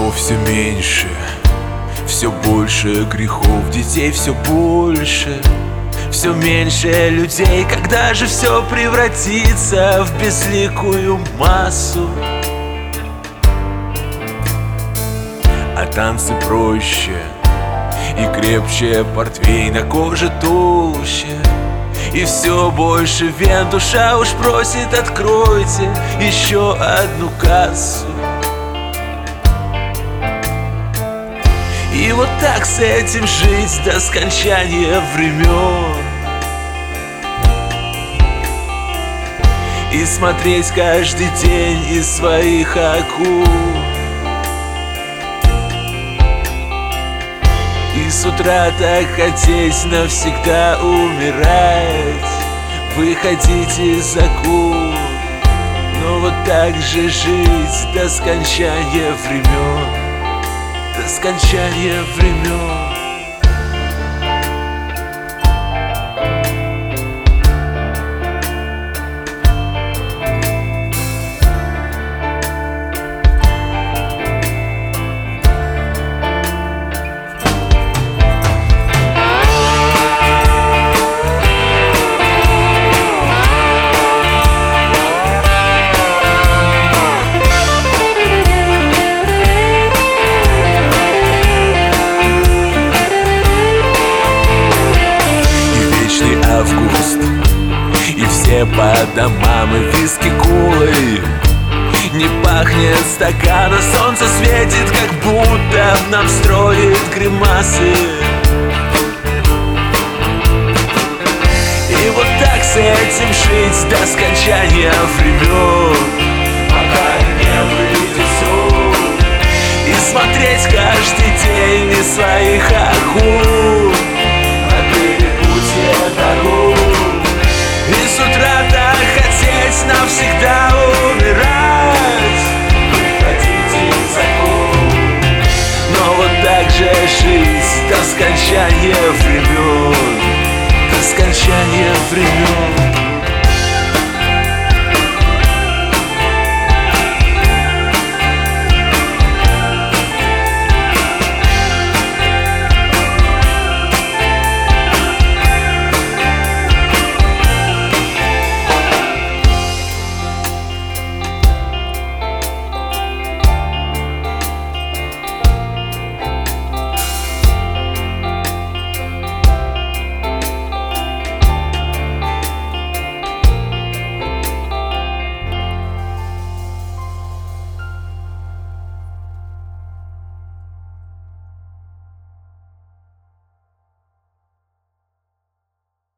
Домов все меньше, все больше грехов, детей все больше, все меньше людей. Когда же все превратится в безликую массу? А танцы проще и крепче, портвейн на коже толще, и все больше вен. Душа уж просит: откройте еще одну кассу. И вот так с этим жить до скончания времен, и смотреть каждый день из своих акул, и с утра так хотеть навсегда умирать, выходить из акул. Но вот так же жить до скончания времен, до скончания времен. Август, и все по домам, и виски кулы. Не пахнет стакана, солнце светит, как будто нам строит гримасы. И вот так с этим жить до скончания времен, пока не выйдет суд, и смотреть каждый день из своих акул на перепутье дорог. И с утра так хотеть навсегда умирать, выходить из оков. Но вот так же жить до скончания времен, до скончания времен.